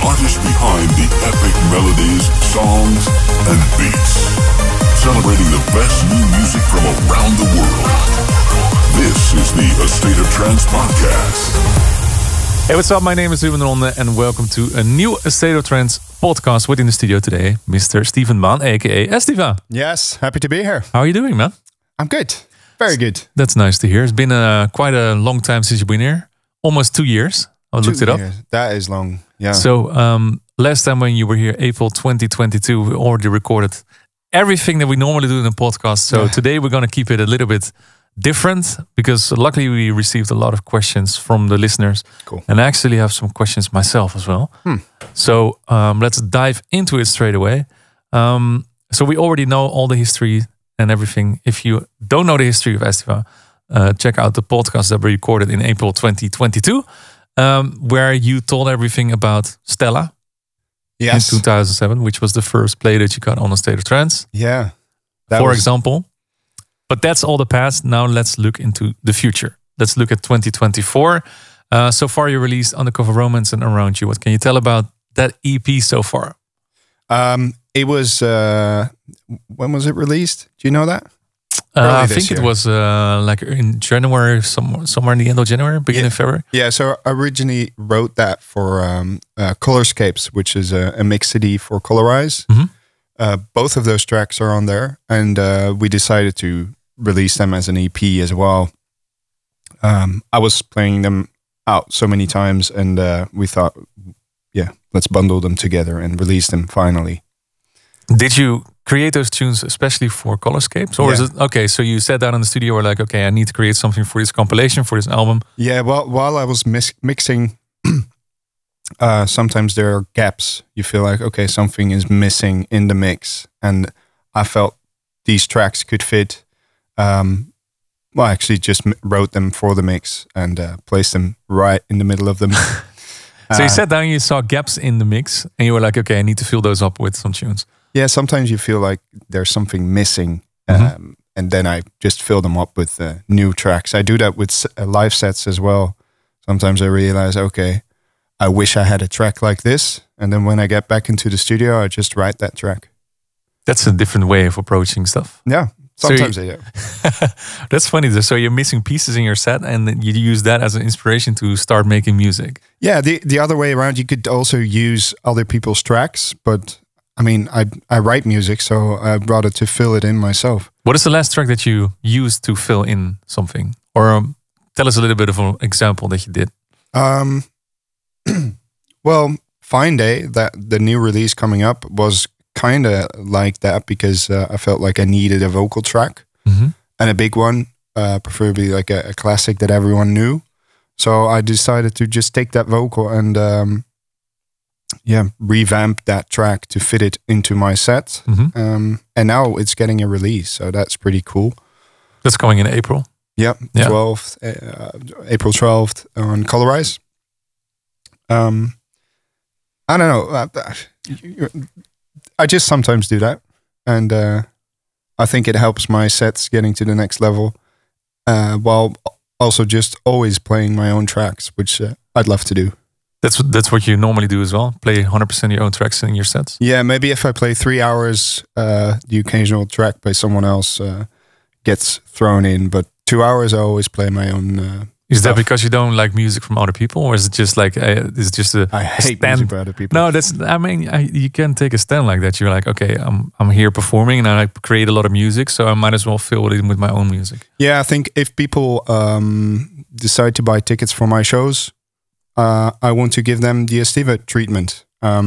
artist behind the epic melodies, songs, and beats. Celebrating the best new music from around the world. This is the A State of Trance podcast. Hey, what's up? My name is Ruben Ronde and welcome to a new A State of Trance podcast. Within the studio today, Mr. Steven Maan, aka Estiva. Yes, happy to be here. How are you doing, man? I'm good. Very good. That's nice to hear. It's been quite a long time since you've been here. Almost 2 years. I looked it up. That is long, yeah. So last time when you were here, April 2022, we already recorded everything that we normally do in a podcast. So today we're going to keep it a little bit different because luckily we received a lot of questions from the listeners. Cool. And I actually have some questions myself as well. So let's dive into it straight away. So we already know all the history and everything. If you don't know the history of Estiva, check out the podcast that we recorded in April 2022, where you told everything about Stella. Yes. In 2007, which was the first play that you got on A State of Trance. Yeah. For example. But that's all the past. Now let's look into the future. Let's look at 2024. So far you released Undercover Romance and Around You. What can you tell about that EP so far? It was, when was it released? Do you know that? I think it was like in January, somewhere in the end of January, beginning of February. Yeah, so I originally wrote that for Colorscapes, which is a mix CD for Colorize. Both of those tracks are on there, and we decided to release them as an EP as well. I was playing them out so many times, and we thought, let's bundle them together and release them finally. Did you create those tunes especially for Colorscapes? Or is it, okay, so you sat down in the studio, were like, okay, I need to create something for this compilation, for this album. Yeah, well, while I was mixing, sometimes there are gaps. You feel like, okay, something is missing in the mix. And I felt these tracks could fit. I actually just wrote them for the mix and placed them right in the middle of them. So you sat down, you saw gaps in the mix, and you were like, okay, I need to fill those up with some tunes. Yeah, sometimes you feel like there's something missing, and then I just fill them up with new tracks. I do that with live sets as well. Sometimes I realize, okay, I wish I had a track like this, and then when I get back into the studio, I just write that track. That's a different way of approaching stuff. Yeah, sometimes I do. That's funny. So you're missing pieces in your set, and then you use that as an inspiration to start making music. Yeah, the other way around, you could also use other people's tracks, but I mean, I write music, so I brought it to fill it in myself. What is the last track that you used to fill in something? Or tell us a little bit of an example that you did. Well, Fine Day, that the new release coming up, was kind of like that because I felt like I needed a vocal track and a big one, preferably like a classic that everyone knew. So I decided to just take that vocal and revamp that track to fit it into my set. And now it's getting a release, so that's pretty cool. That's coming in April. Yeah. 12th, April 12th on Colorize. I don't know. I just sometimes do that, and I think it helps my sets getting to the next level, while also just always playing my own tracks, which I'd love to do. That's what you normally do as well? Play 100% your own tracks in your sets? Yeah, maybe if I play 3 hours, the occasional track by someone else gets thrown in, but 2 hours I always play my own Is that because you don't like music from other people, or is it just like it's just I hate music from other people? No, you can take a stand like that. You're like, okay, I'm here performing and I create a lot of music, so I might as well fill it in with my own music. Yeah, I think if people decide to buy tickets for my shows, I want to give them the Estiva treatment.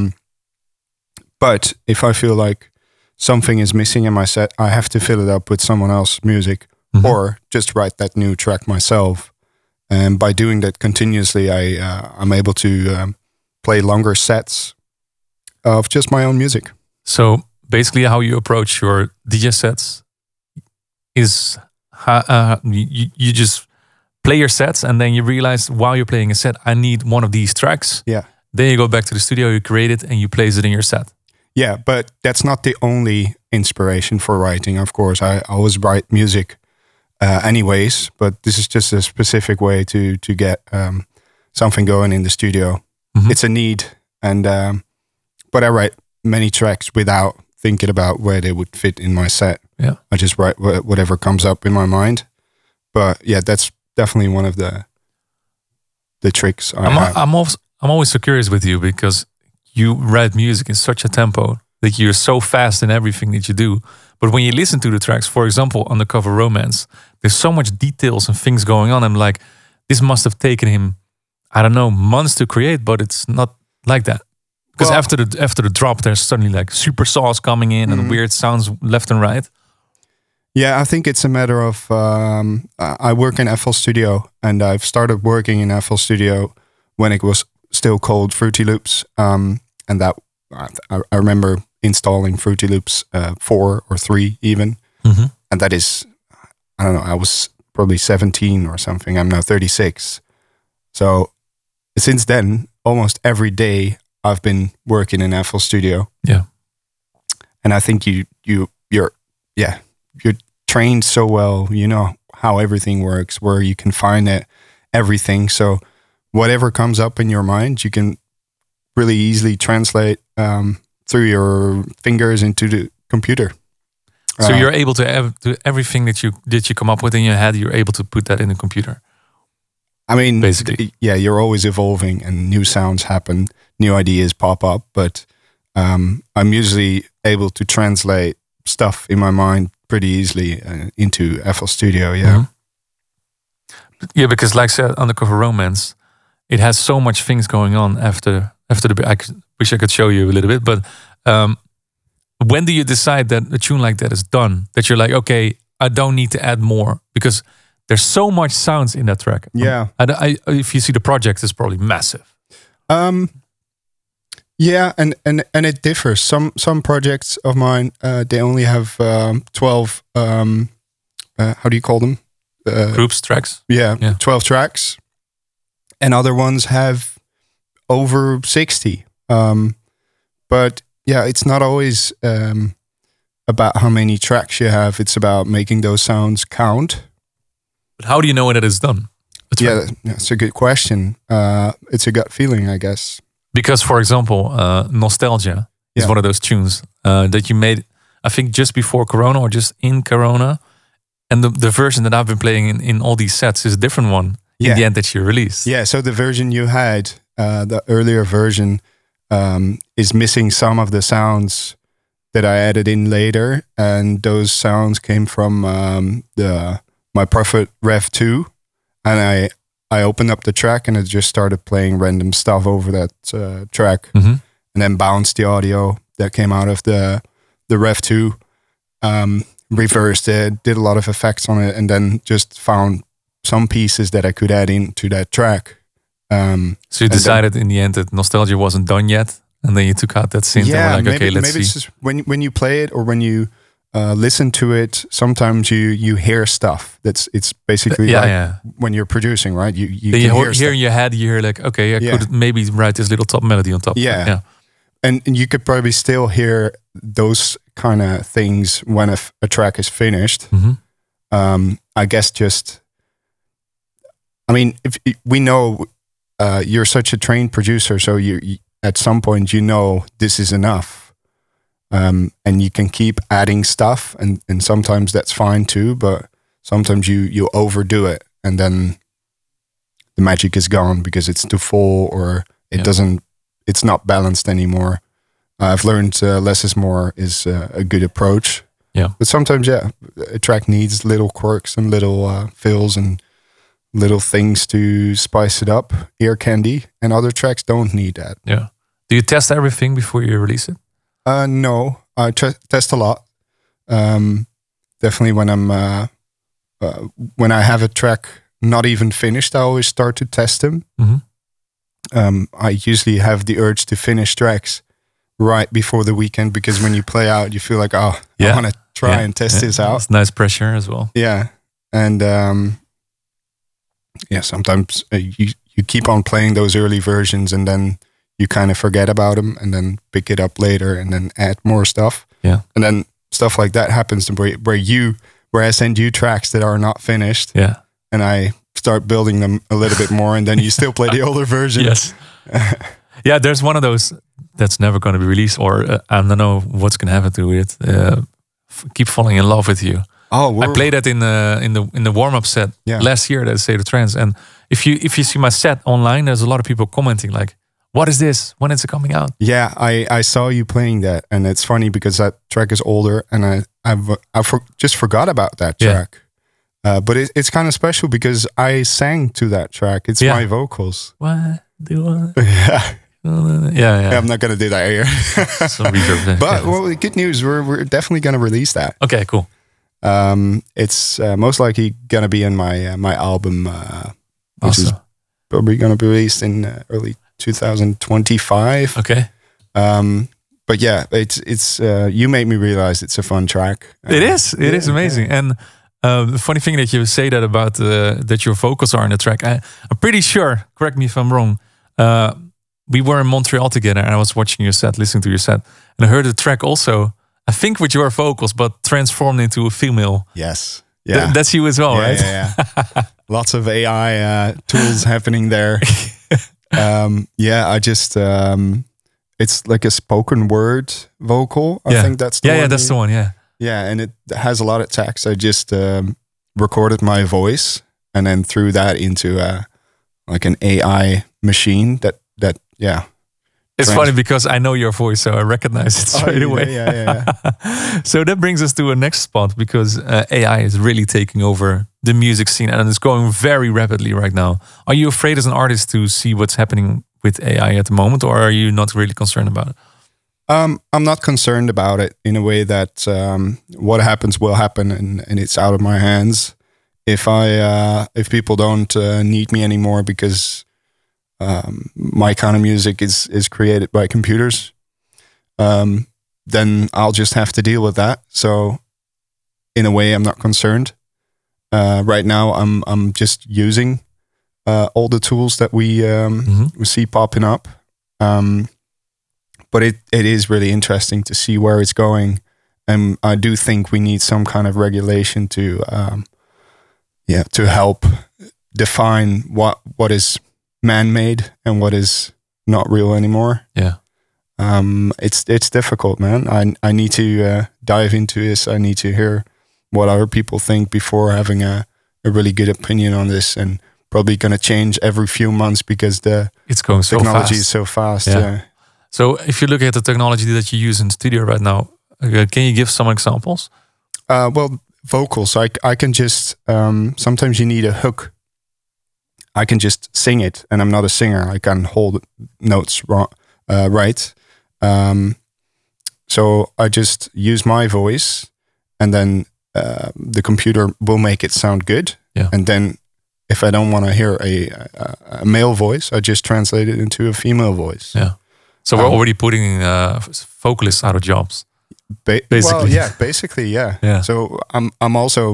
But if I feel like something is missing in my set, I have to fill it up with someone else's music, or just write that new track myself. And by doing that continuously, I'm able to play longer sets of just my own music. So basically how you approach your DJ sets is you just play your sets and then you realize while you're playing a set, I need one of these tracks. Yeah. Then you go back to the studio, you create it and you place it in your set. Yeah, but that's not the only inspiration for writing. Of course, I always write music anyways, but this is just a specific way to get something going in the studio. It's a need And but I write many tracks without thinking about where they would fit in my set. Yeah. I just write whatever comes up in my mind. But yeah, that's definitely one of the tricks I have. I'm always so curious with you because you write music in such a tempo that you're so fast in everything that you do. But when you listen to the tracks, for example, Undercover Romance, there's so much details and things going on. I'm like, this must have taken him, I don't know, months to create, but it's not like that. Because after the drop, there's suddenly like super saws coming in and weird sounds left and right. Yeah, I think it's a matter of I work in FL Studio, and I've started working in FL Studio when it was still called Fruity Loops, and that I remember installing Fruity Loops 4 or 3 even, and that is, I don't know, I was probably 17 or something. I'm now 36, so since then, almost every day I've been working in FL Studio. Yeah, and I think you're trained so well. You know how everything works, where you can find everything. So whatever comes up in your mind, you can really easily translate through your fingers into the computer. So you're able to everything that you come up with in your head, you're able to put that in the computer. I mean, basically, you're always evolving, and new sounds happen, new ideas pop up. But I'm usually able to translate stuff in my mind pretty easily into FL Studio. Yeah, yeah, because like I said, Undercover Romance, it has so much things going on after the. I wish I could show you a little bit, but when do you decide that a tune like that is done? That you're like, okay, I don't need to add more because there's so much sounds in that track. Yeah, if you see the project, it's probably massive. Yeah, and it differs. Some projects of mine, they only have 12. How do you call them? Groups, tracks. Yeah, 12 tracks, and other ones have over 60. But yeah, it's not always about how many tracks you have. It's about making those sounds count. But how do you know when it is done? That's a good question. It's a gut feeling, I guess. Because, for example, Nostalgia is one of those tunes that you made, I think, just before Corona or just in Corona. And the version that I've been playing in all these sets is a different one in the end that you released. Yeah, so the version you had, the earlier version, is missing some of the sounds that I added in later. And those sounds came from my Prophet Rev 2. And I opened up the track and it just started playing random stuff over that track, and then bounced the audio that came out of the Rev 2, reversed it, did a lot of effects on it, and then just found some pieces that I could add into that track. So you decided in the end that Nostalgia wasn't done yet, and then you took out that synth and were like, okay, let's see. Maybe it's just when you play it or when you listen to it, sometimes you hear stuff it's basically when you're producing, right? You hear in your head, you hear like, okay, I could maybe write this little top melody on top. Yeah. And you could probably still hear those kind of things when a track is finished. I guess if we know you're such a trained producer, so you at some point this is enough. And you can keep adding stuff, and sometimes that's fine too, but sometimes you overdo it, and then the magic is gone because it's too full or it's not balanced anymore. I've learned less is more is a good approach. Yeah, but sometimes a track needs little quirks and little fills and little things to spice it up, ear candy, and other tracks don't need that. Yeah. Do you test everything before you release it? No, I test a lot. Definitely when when I have a track not even finished, I always start to test them. I usually have the urge to finish tracks right before the weekend, because when you play out, you feel like, I want to try and test this out. It's nice pressure as well. Yeah, and sometimes you keep on playing those early versions, and then you kind of forget about them, and then pick it up later, and then add more stuff. Yeah, and then stuff like that happens where I send you tracks that are not finished. Yeah, and I start building them a little bit more, and then you still play the older version. Yes. Yeah, there's one of those that's never going to be released, or I don't know what's going to happen to it. Keep Falling in Love with You. Oh, I played that in the warm up set last year at State of Trance, and if you see my set online, there's a lot of people commenting like, "What is this? When is it coming out?" Yeah, I saw you playing that, and it's funny because that track is older, and I just forgot about that track. But it's kind of special because I sang to that track. It's my vocals. What do I? Yeah. Yeah. I'm not gonna do that here. Some reverb there. But well, the good news, we're definitely gonna release that. Okay, cool. It's most likely gonna be in my album, which is probably gonna be released in early 2025. Okay. But yeah, it's You Made Me Realize it's a fun track. It is amazing. Yeah. And the funny thing that you say that about that your vocals are in the track, I'm pretty sure, correct me if I'm wrong, we were in Montreal together and I was watching your set, listening to your set, and I heard the track also, I think with your vocals, but transformed into a female. Yes. Yeah. That's you as well, right? Yeah. Lots of AI tools happening there. I just, it's like a spoken word vocal. I think that's the one. Yeah, that's the one, yeah. Yeah, and it has a lot of text. I just recorded my voice and then threw that into like an AI machine that It's funny because I know your voice, so I recognize it straight away. Yeah. So that brings us to a next spot because AI is really taking over the music scene and it's going very rapidly right now. Are you afraid as an artist to see what's happening with AI at the moment, or are you not really concerned about it? I'm not concerned about it in a way that what happens will happen and it's out of my hands. If people don't need me anymore because my kind of music is created by computers, then I'll just have to deal with that. So in a way, I'm not concerned. Right now, I'm just using all the tools that we see popping up. But it is really interesting to see where it's going. And I do think we need some kind of regulation to help define what is man-made and what is not real anymore. Yeah. It's difficult, man. I need to dive into this. I need to hear what other people think before having a really good opinion on this, and probably going to change every few months because it's going so technology fast. is so fast. Yeah. So if you look at the technology that you use in the studio right now, can you give some examples? Well, vocals. I can just, sometimes you need a hook. I can just sing it, and I'm not a singer. I can hold notes right. So I just use my voice, and then the computer will make it sound good. Yeah. And then if I don't want to hear a male voice, I just translate it into a female voice. Yeah. So we're already putting vocalists out of jobs. Basically. Well, yeah, basically, yeah. So I'm also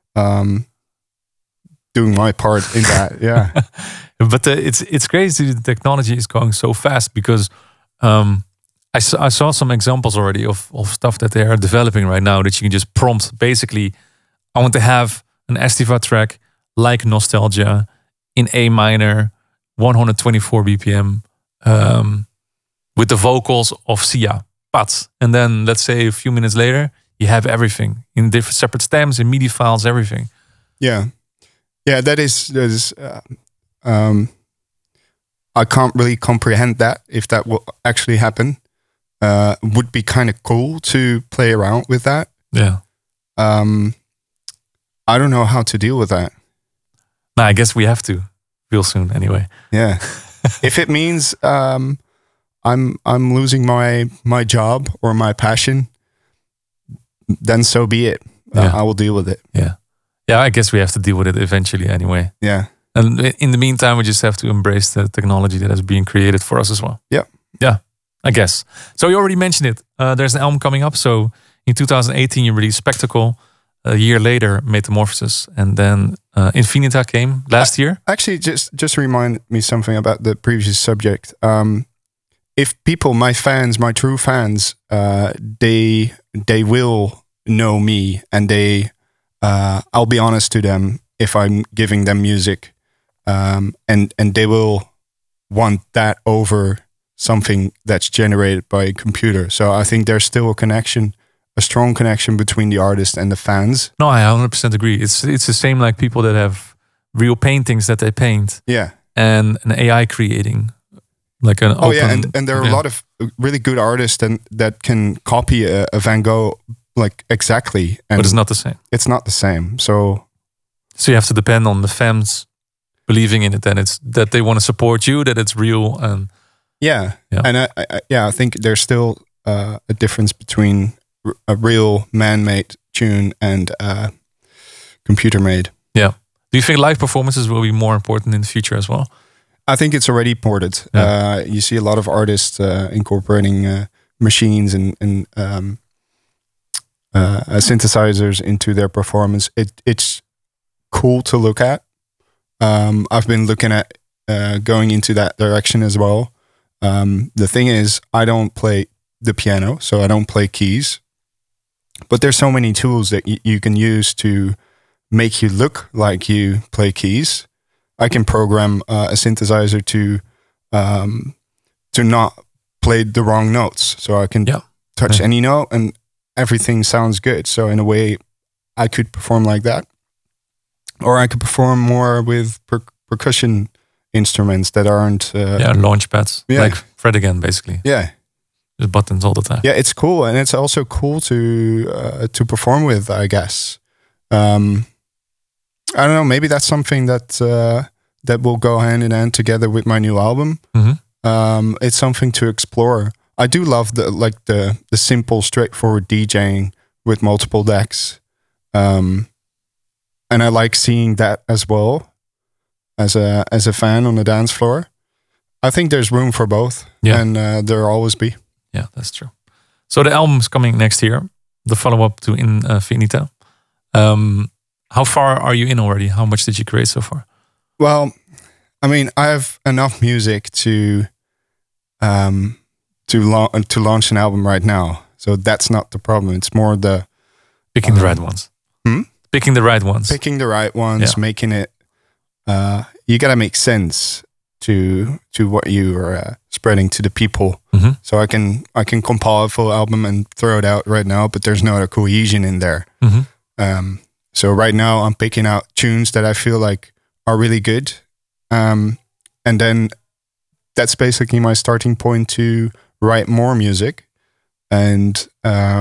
doing my part in that, yeah. But it's crazy. The technology is going so fast because I saw some examples already of stuff that they are developing right now that you can just prompt. Basically, I want to have an Estiva track like Nostalgia in A minor, 124 BPM, with the vocals of Sia, Pats. And then let's say a few minutes later, you have everything in different separate stems, in MIDI files, everything. Yeah. Yeah, that is I can't really comprehend that, if that will actually happen. Would be kind of cool to play around with that. Yeah. I don't know how to deal with that. No, I guess we have to real soon anyway. Yeah. If it means I'm losing my job or my passion, then so be it. I will deal with it. Yeah. Yeah, I guess we have to deal with it eventually anyway. Yeah. And in the meantime, we just have to embrace the technology that is being created for us as well. Yeah. Yeah, I guess. So you already mentioned it. There's an album coming up. So in 2018, you released Spectacle. A year later, Metamorphosis. And then Infinita came last year. Actually, just remind me something about the previous subject. If people, my fans, my true fans, they will know me, and I'll be honest to them if I'm giving them music, and they will want that over something that's generated by a computer. So I think there's still a strong connection between the artist and the fans. No, I 100% agree. It's the same like people that have real paintings that they paint. Yeah. And an AI creating like an and there are a lot of really good artists that can copy a Van Gogh like exactly. And but it's not the same. It's not the same. So you have to depend on the fans believing in it, and it's that they want to support you, that it's real, and and I think there's still a difference between a real man-made tune and computer-made. Yeah. Do you think live performances will be more important in the future as well? I think it's already important. Yeah. You see a lot of artists incorporating machines and synthesizers into their performance. It's cool to look at. I've been looking at going into that direction as well. The thing is, I don't play the piano, so I don't play keys. But there's so many tools that you can use to make you look like you play keys. I can program a synthesizer to not play the wrong notes, so I can touch any note and everything sounds good. So in a way, I could perform like that, or I could perform more with percussion instruments that aren't launch pads, like Fred again, basically. Yeah, just buttons all the time. Yeah, it's cool, and it's also cool to perform with, I guess. I don't know. Maybe that's something that will go hand in hand together with my new album. Mm-hmm. It's something to explore. I do love the simple, straightforward DJing with multiple decks, and I like seeing that as well as a fan on the dance floor. I think there's room for both, and there'll always be. Yeah, that's true. So the album's coming next year, the follow-up to Infinita. How far are you in already? How much did you create so far? Well, I mean, I have enough music to launch an album right now, so that's not the problem. It's more the picking the right ones. Picking the right ones. Picking the right ones, making it. You gotta make sense to what you are spreading to the people. Mm-hmm. So I can compile a full album and throw it out right now, but there's no cohesion in there. Mm-hmm. So right now I'm picking out tunes that I feel like are really good, and then that's basically my starting point to write more music, and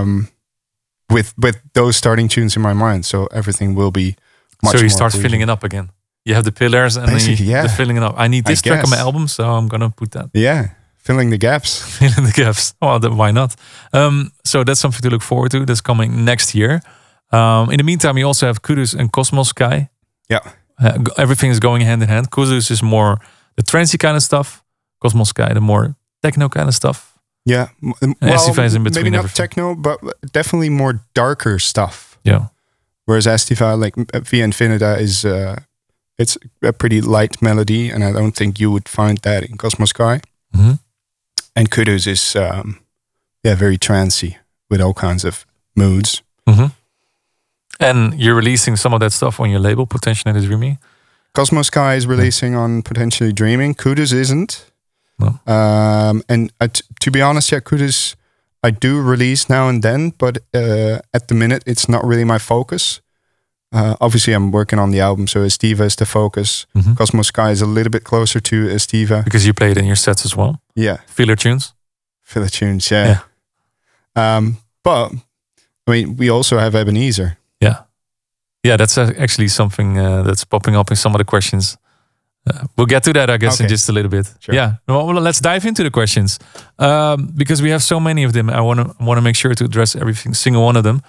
with those starting tunes in my mind, so everything will be much so you more start cohesion. filling it up again. You have the pillars and the filling it up. I need this track on my album, so I'm gonna put that. Yeah, filling the gaps. Filling the gaps. Well, then why not? So that's something to look forward to. That's coming next year. In the meantime, you also have Kudus and Cosmos Sky. Yeah. Everything is going hand in hand. Kudus is more the trancey kind of stuff. Cosmos Sky, the more techno kind of stuff. Yeah. Estiva is in between. Maybe not techno, but definitely more darker stuff. Yeah. Whereas Estiva, like Via Infinita, is it's a pretty light melody, and I don't think you would find that in Cosmos Sky. Mm-hmm. And Kudus is very trancey with all kinds of moods. Mm-hmm. And you're releasing some of that stuff on your label, Potentially Dreaming. Cosmos Sky is releasing on Potentially Dreaming. Kudus isn't. No. And to be honest, Kudus I do release now and then, but at the minute it's not really my focus. Obviously, I'm working on the album, so Estiva is the focus. Mm-hmm. Cosmos Sky is a little bit closer to Estiva. Because you play it in your sets as well. Yeah. Filler tunes. Filler tunes, yeah. But, I mean, we also have Ebenezer. Yeah. Yeah, that's actually something that's popping up in some of the questions. We'll get to that, I guess, in just a little bit. Sure. Yeah. Well, let's dive into the questions. Because we have so many of them. I want to make sure to address every single one of them.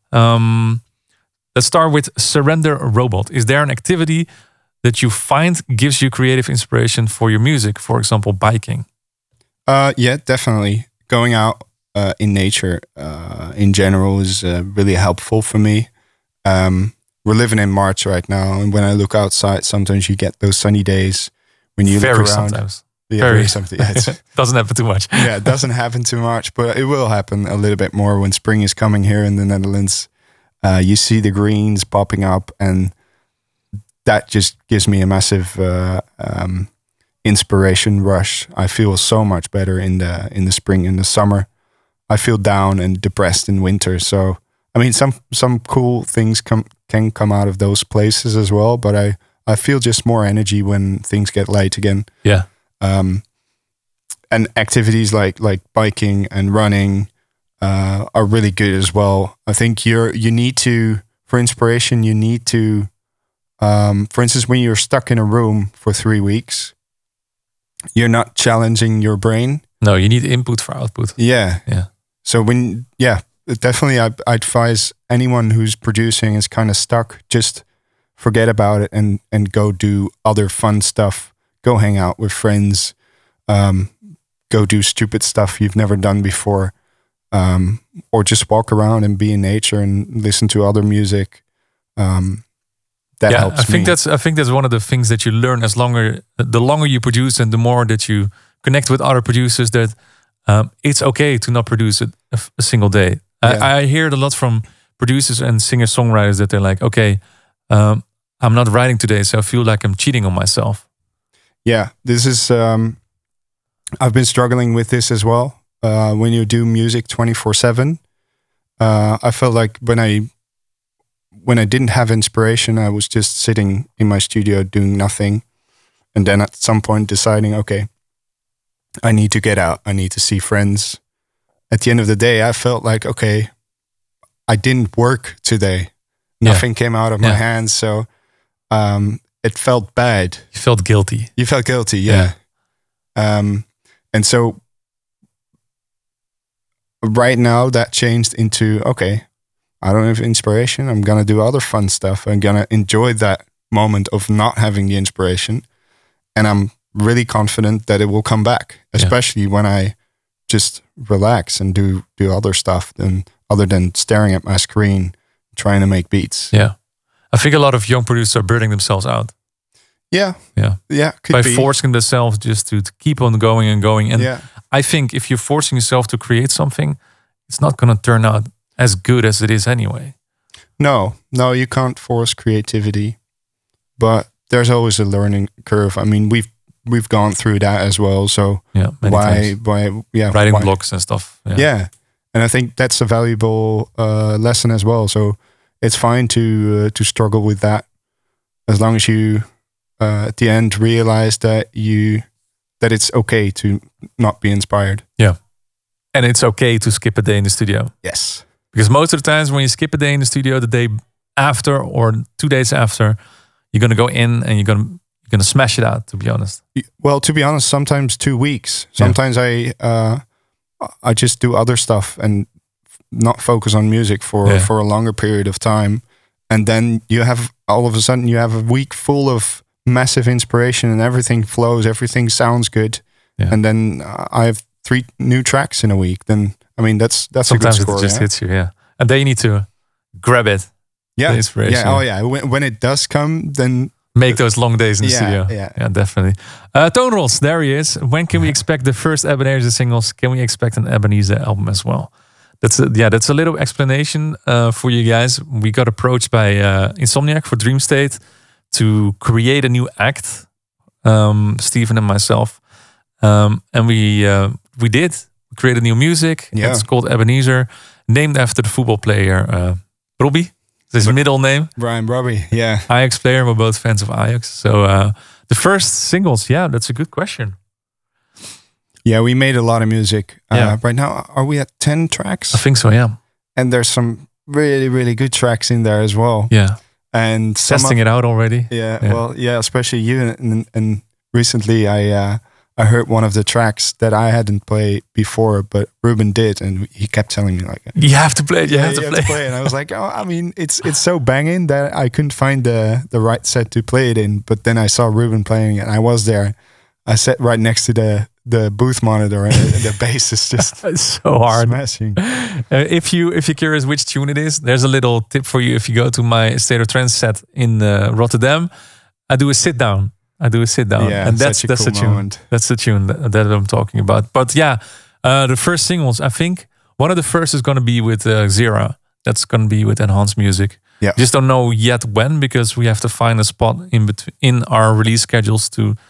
Let's start with Surrender Robot. Is there an activity that you find gives you creative inspiration for your music? For example, biking. Yeah, definitely. Going out in nature in general is really helpful for me. We're living in March right now, and when I look outside, sometimes you get those sunny days when you look around. Sometimes. Yeah, very sometimes. Yeah, doesn't happen too much. Yeah, it doesn't happen too much, but it will happen a little bit more when spring is coming here in the Netherlands. You see the greens popping up, and that just gives me a massive inspiration rush. I feel so much better in the spring and the summer. I feel down and depressed in winter. So I mean, some cool things can come out of those places as well. But I feel just more energy when things get light again. Yeah. And activities like biking and running are really good as well. I think you need to, for inspiration, you need to, for instance, when you're stuck in a room for 3 weeks, you're not challenging your brain. No, you need input for output. Yeah. Yeah. So definitely I advise anyone who's producing is kind of stuck, just forget about it and go do other fun stuff. Go hang out with friends. Go do stupid stuff you've never done before. Or just walk around and be in nature and listen to other music. That helps I think that's one of the things that you learn the longer you produce and the more that you connect with other producers, that it's okay to not produce a single day. I hear it a lot from producers and singer-songwriters that they're like, okay, I'm not writing today, so I feel like I'm cheating on myself. Yeah, this is, I've been struggling with this as well. When you do music 24/7, I felt like when I didn't have inspiration, I was just sitting in my studio doing nothing. And then at some point deciding, okay, I need to get out. I need to see friends. At the end of the day, I felt like, okay, I didn't work today. Nothing came out of my hands. So it felt bad. You felt guilty. You felt guilty, yeah. And so right now that changed into, okay, I don't have inspiration. I'm going to do other fun stuff. I'm going to enjoy that moment of not having the inspiration. And I'm really confident that it will come back, especially when I just relax and do other stuff other than staring at my screen, trying to make beats. Yeah. I think a lot of young producers are burning themselves out. Yeah. By forcing themselves just to keep on going and going. And I think if you're forcing yourself to create something, it's not going to turn out as good as it is anyway. No, you can't force creativity, but there's always a learning curve. I mean, we've gone through that as well. So why writing blocks and stuff. Yeah. And I think that's a valuable lesson as well. So it's fine to struggle with that, as long as you at the end realize that it's okay to not be inspired. Yeah. And it's okay to skip a day in the studio. Yes. Because most of the times when you skip a day in the studio, the day after or 2 days after, you're going to go in and you're going to smash it out, to be honest. Well, to be honest, sometimes 2 weeks. Sometimes I just do other stuff and not focus on music for a longer period of time. And then all of a sudden you have a week full of massive inspiration and everything flows, everything sounds good. Yeah. And then I have 3 new tracks in a week. Then, I mean, that's sometimes a good score. It just hits you, And then you need to grab it. Yeah. The inspiration. Yeah. Oh yeah. When it does come, then make those long days in the studio. Yeah, definitely. Tone Rolls, there he is. When can we expect the first Ebenezer singles? Can we expect an Ebenezer album as well? That's a little explanation for you guys. We got approached by Insomniac for Dream State to create a new act, Steven and myself, and we did. We created new music. Yeah. It's called Ebenezer, named after the football player Robbie. His middle name, Brian Robbie. Yeah, Ajax player. We're both fans of Ajax. So the first singles, that's a good question. Yeah, we made a lot of music. Right now, are we at 10 tracks? I think so. Yeah, and there's some really, really good tracks in there as well. Yeah, and testing it out already. Well, especially you. And recently, I heard one of the tracks that I hadn't played before, but Ruben did, and he kept telling me like, "You have to play it. You have to play it." And I was like, "Oh, I mean, it's so banging that I couldn't find the right set to play it in." But then I saw Ruben playing it, and I was there. I sat right next to the booth monitor, and the bass is just it's so hard, smashing. If you're curious which tune it is, there's a little tip for you. If you go to my State of Trance set in Rotterdam, I do a sit down. And that's the tune. Moment. That's the tune that I'm talking about. But the first singles, I think one of the first is going to be with Zera. That's going to be with Enhanced Music. Yeah, just don't know yet when, because we have to find a spot in our release schedules to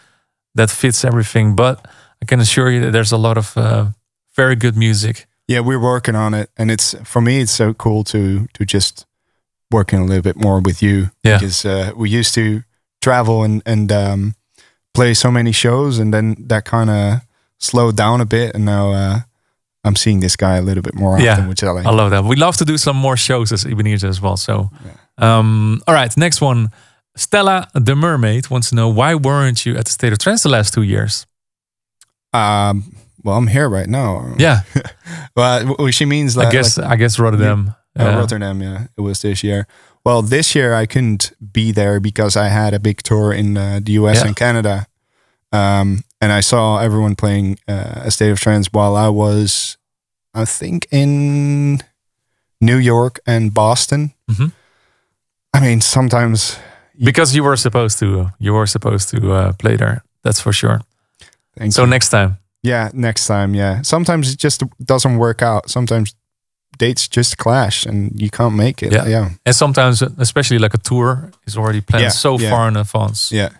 that fits everything. But I can assure you that there's a lot of very good music. Yeah, we're working on it, and for me it's so cool to just working a little bit more with you. Yeah. Because we used to travel and play so many shows, and then that kind of slowed down a bit, and now I'm seeing this guy a little bit more often, which I like. I love that. We love to do some more shows as Ebenezer as well. So, all right, next one. Stella the Mermaid wants to know, why weren't you at the State of Trance the last 2 years? Well, I'm here right now. Yeah. Well, she means I guess Rotterdam. Rotterdam, yeah. It was this year. Well, this year I couldn't be there because I had a big tour in the US and Canada. And I saw everyone playing A State of Trance while I was, I think, in New York and Boston. Mm-hmm. I mean, sometimes... Because you were supposed to play there. That's for sure. Thank you. Next time. Yeah, next time, yeah. Sometimes it just doesn't work out. Sometimes dates just clash and you can't make it. Yeah. And sometimes, especially like a tour is already planned far in advance. Yeah.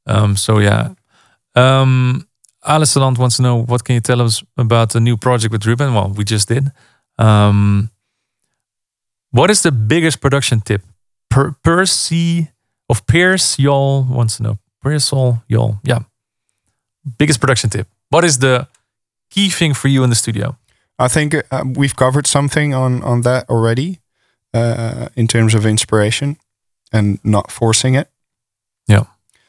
Alice wants to know, what can you tell us about the new project with Ruben? Well, we just did. What is the biggest production tip? Pierce Yol wants to know. Pierce Yol, yeah. Biggest production tip. What is the key thing for you in the studio? I think we've covered something on that already in terms of inspiration and not forcing it. Yeah.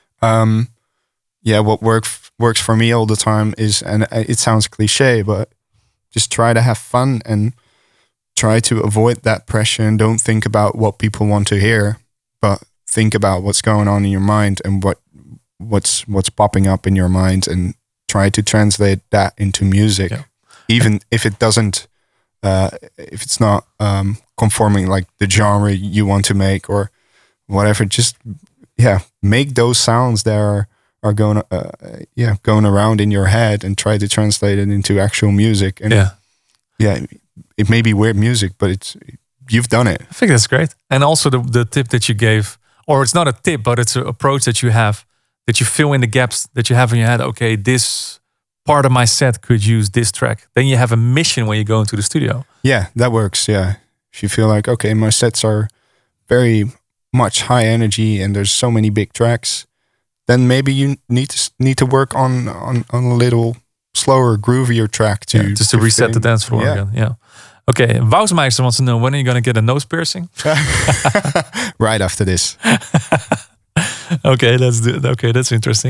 What works for me all the time is, and it sounds cliche, but just try to have fun and try to avoid that pressure and don't think about what people want to hear, but think about what's going on in your mind and what's popping up in your mind, and try to translate that into music, even if it doesn't, if it's not conforming like the genre you want to make or whatever. Just make those sounds that are going going around in your head and try to translate it into actual music. And it may be weird music, but you've done it. I think that's great. And also the tip that you gave, or it's not a tip, but it's an approach that you have, that you fill in the gaps that you have in your head. Okay, this part of my set could use this track. Then you have a mission when you go into the studio. Yeah, that works. Yeah. If you feel like, okay, my sets are very much high energy and there's so many big tracks, then maybe you need to work on a little slower, groovier track to reset the dance floor again. Yeah. Okay, Wousmeister wants to know, when are you going to get a nose piercing? Right after this. Okay, let's do it. Okay, that's interesting.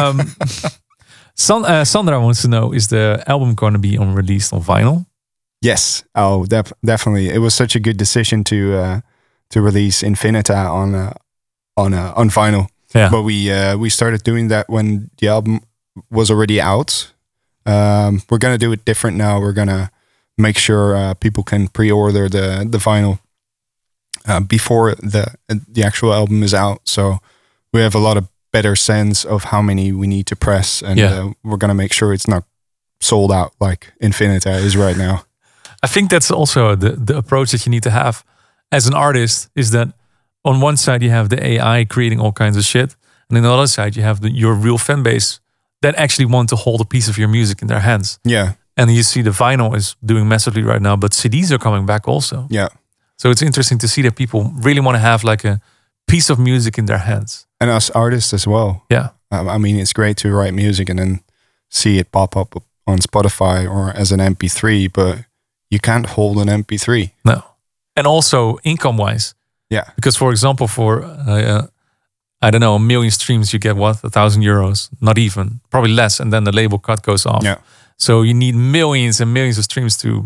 Sandra wants to know, is the album going to be released on vinyl? Yes. Oh, definitely. It was such a good decision to release Infinita on vinyl. Yeah. But we started doing that when the album was already out. We're gonna do it different now. We're gonna make sure people can pre-order the vinyl before the actual album is out. So we have a lot of better sense of how many we need to press, and we're gonna make sure it's not sold out like Infinita is right now. I think that's also the approach that you need to have as an artist, is that on one side you have the AI creating all kinds of shit, and on the other side you have your real fan base that actually want to hold a piece of your music in their hands. Yeah. And you see the vinyl is doing massively right now, but CDs are coming back also. Yeah. So it's interesting to see that people really want to have like a piece of music in their hands. And us artists as well. Yeah. I mean, it's great to write music and then see it pop up on Spotify or as an MP3, but you can't hold an MP3. No. And also income-wise. Yeah. Because, for example, for, I don't know, 1 million streams, you get what? €1,000? Not even. Probably less. And then the label cut goes off. Yeah. So you need millions and millions of streams to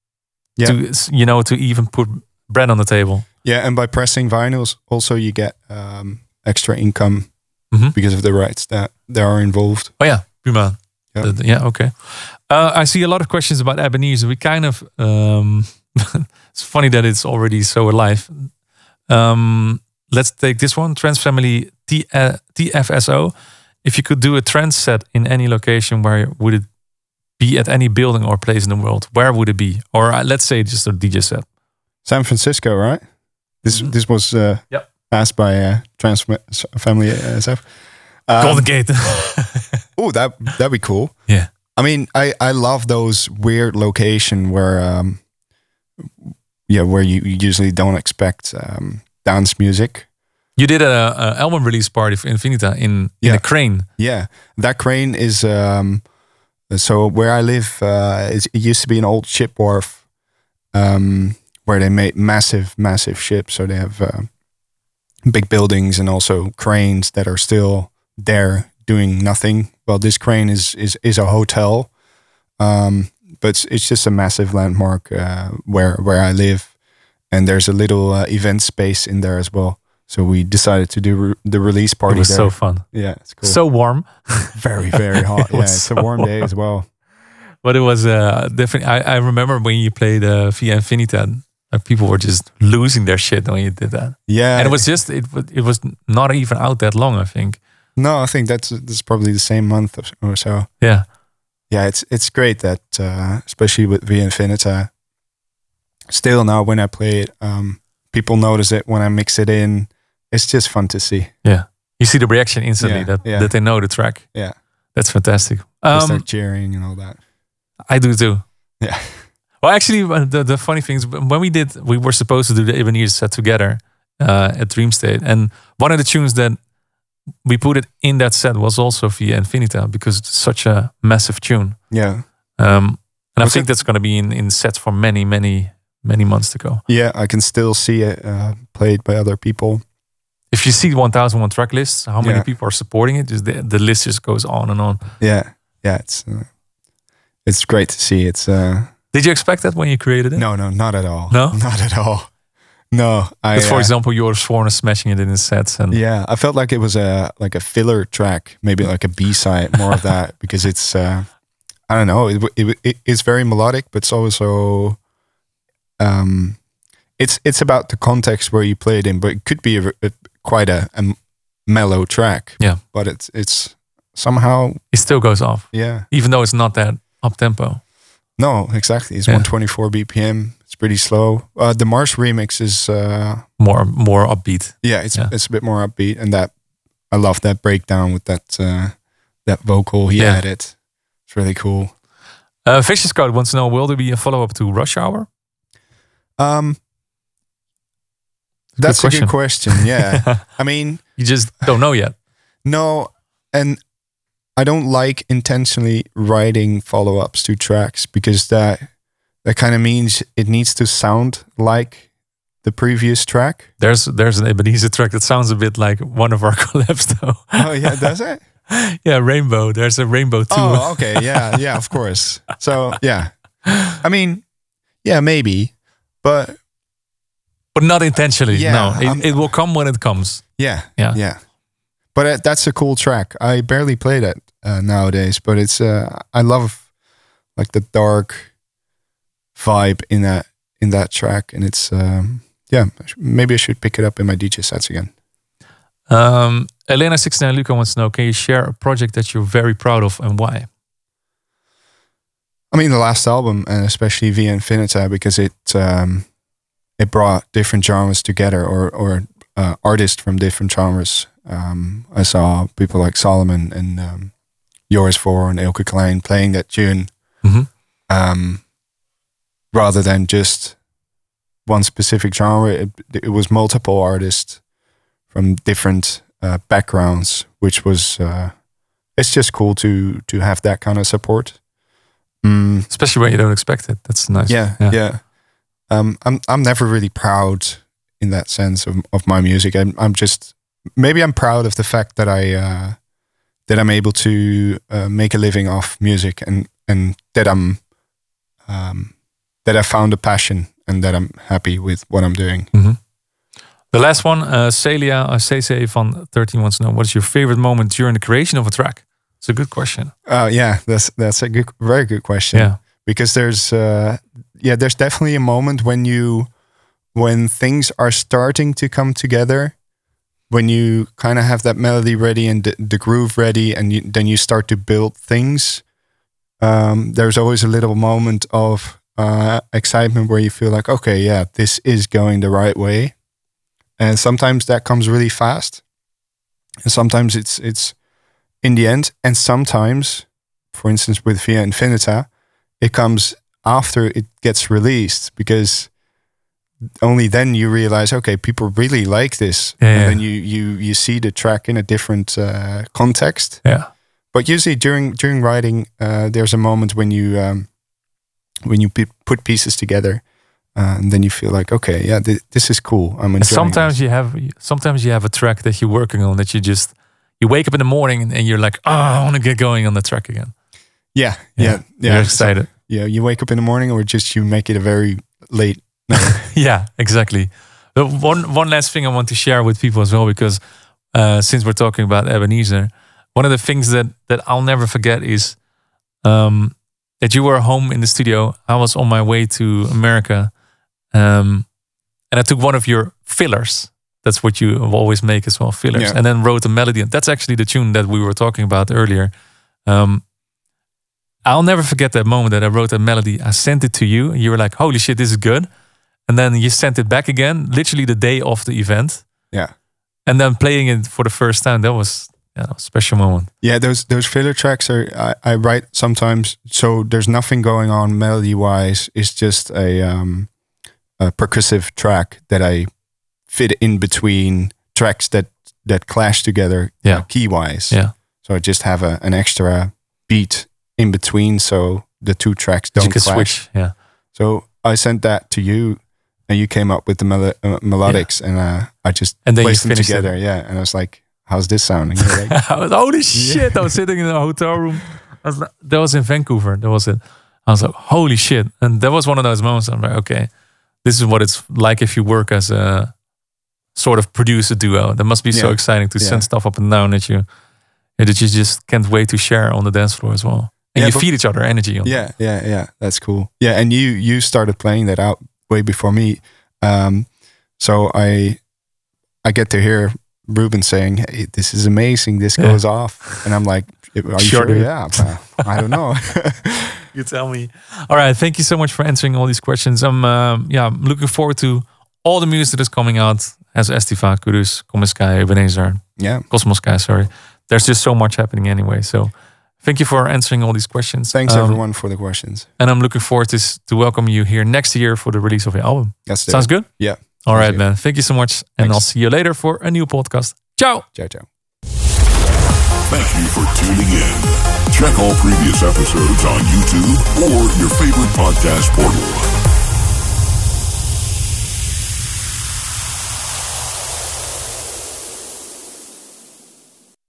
even put bread on the table. Yeah, and by pressing vinyls, also you get extra income because of the rights that are involved. Oh yeah, prima. Yeah, okay. I see a lot of questions about Ebenezer. We kind of, it's funny that it's already so alive. Let's take this one, Trance Family TFSO. If you could do a trance set in any location, where would it be, at any building or place in the world? Where would it be? Or let's say just a DJ set. San Francisco, right? This was asked by Trance Family SF. Golden Gate. Oh, that'd be cool. Yeah. I mean, I love those weird location where where you usually don't expect dance music. You did a album release party for Infinita in a crane. Yeah, that crane is so where I live. It used to be an old ship wharf where they made massive ships. So they have big buildings and also cranes that are still there doing nothing. Well, this crane is a hotel, but it's just a massive landmark where I live, and there's a little event space in there as well. So we decided to do the release party. It was there. so fun. Yeah, it's cool. So warm. Very hot. Yeah, it's so a warm day as well. But it was definitely. I remember when you played Via Infinita, people were just losing their shit when you did that. Yeah, and it was just it was not even out that long, I think. No, I think that's probably the same month or so. Yeah, yeah, it's great that especially with Via Infinita. Still now, when I play it, people notice it when I mix it in. It's just fun to see. Yeah, you see the reaction instantly that they know the track. Yeah, that's fantastic. They start cheering and all that. I do too. Yeah. Well, actually, the funny thing is when we were supposed to do the Ebenezer set together at Dream State, and one of the tunes that we put it in that set was also Via Infinita because it's such a massive tune. Yeah. And I think that's going to be in sets for many months to go. Yeah, I can still see it played by other people. If you see 1001 track lists, how many people are supporting it? Just the list just goes on and on. Yeah, it's great to see. It's. Did you expect that when you created it? No, not at all. No, not at all. No, for example, Joris Voorn is smashing it in his sets, and I felt like it was a filler track, maybe like a B-side, more of that, because it's I don't know, it's very melodic, but it's also it's about the context where you play it in, but it could be quite a mellow track. Yeah, but it's somehow it still goes off. Yeah, even though it's not that up tempo. No, exactly. It's 124 BPM. It's pretty slow. The Marsh remix is more upbeat. Yeah, it's a bit more upbeat, and that I love that breakdown with that vocal he added. It's really cool. Vicious Code wants to know: will there be a follow-up to Rush Hour? That's a good question. Yeah, I mean, you just don't know yet. No, and I don't like intentionally writing follow-ups to tracks because that kind of means it needs to sound like the previous track. There's an Ebenezer track that sounds a bit like one of our collabs, though. Oh yeah, does it? Yeah, Rainbow. There's a Rainbow too. Oh, okay. Yeah, of course. So yeah, I mean, yeah, maybe, but not intentionally. Yeah, no, it will come when it comes. Yeah. But that's a cool track. I barely play that nowadays, but it's I love like the dark vibe in that track, and it's maybe I should pick it up in my DJ sets again. Elena69 Luca wants to know: can you share a project that you're very proud of and why? I mean, the last album, and especially Via Infinita, because it brought different genres together, or artists from different genres. I saw people like Solomon and Joris Voorn and Elke Klein playing that tune, rather than just one specific genre. It was multiple artists from different backgrounds, which was it's just cool to have that kind of support, especially when you don't expect it. That's nice. Yeah. I'm never really proud in that sense of my music. I'm just, maybe I'm proud of the fact that I'm able to make a living off music, and that that I found a passion, and that I'm happy with what I'm doing. Mm-hmm. The last one, Celia CC van 13 wants to know: what is your favorite moment during the creation of a track? It's a good question. Yeah, that's a very good question. Yeah, because there's definitely a moment when things are starting to come together, when you kind of have that melody ready and the groove ready, and then you start to build things. There's always a little moment of excitement where you feel like, okay, yeah, this is going the right way. And sometimes that comes really fast, and sometimes it's in the end. And sometimes, for instance, with Via Infinita, it comes after it gets released, because only then you realize, okay, people really like this. Yeah, and then you see the track in a different context. Yeah. But usually during writing, there's a moment when you put pieces together, and then you feel like, okay, yeah, this is cool. I'm enjoying. And sometimes you have a track that you're working on that you wake up in the morning and you're like, oh, I want to get going on the track again. Yeah. You're excited. So, yeah, you wake up in the morning, or just you make it a very late night. Yeah, exactly. One last thing I want to share with people as well, because since we're talking about Ebenezer, one of the things that I'll never forget is that you were home in the studio. I was on my way to America, and I took one of your fillers. That's what you always make as well, fillers. Yeah. And then wrote a melody. And that's actually the tune that we were talking about earlier. I'll never forget that moment that I wrote that melody. I sent it to you. You were like, holy shit, this is good. And then you sent it back again, literally the day of the event. Yeah. And then playing it for the first time, that was a special moment. Yeah, those filler tracks I write sometimes, so there's nothing going on melody-wise. It's just a percussive track that I fit in between tracks that clash together, key-wise. Yeah. So I just have an extra beat in between, so the two tracks don't you can clash. Switch. Yeah. So I sent that to you, and you came up with the melodics, and I just and then placed you them finished together. it. Yeah, and I was like, "How's this sounding?" You're like, holy shit! I was sitting in a hotel room. That was in Vancouver. That was it. I was like, holy shit! And that was one of those moments. I'm like, okay, this is what it's like if you work as a sort of producer duo. That must be so exciting to send stuff up and down that you just can't wait to share on the dance floor as well. And you feed each other energy. On that. Yeah. That's cool. Yeah, and you started playing that out way before me. So I get to hear Ruben saying, "Hey, this is amazing. This goes off," and I'm like, "Are you sure?" Yeah, I don't know. You tell me. All right. Thank you so much for answering all these questions. I'm looking forward to all the music that is coming out as Estiva, Kudus, Common Ebenezer, Cosmos Sky. Sorry, there's just so much happening anyway. So. Thank you for answering all these questions. Thanks everyone for the questions. And I'm looking forward to welcome you here next year for the release of your album. Sounds good? Yeah. All right, man. Thank you so much. And I'll see you later for a new podcast. Ciao. Ciao, ciao. Thank you for tuning in. Check all previous episodes on YouTube or your favorite podcast portal.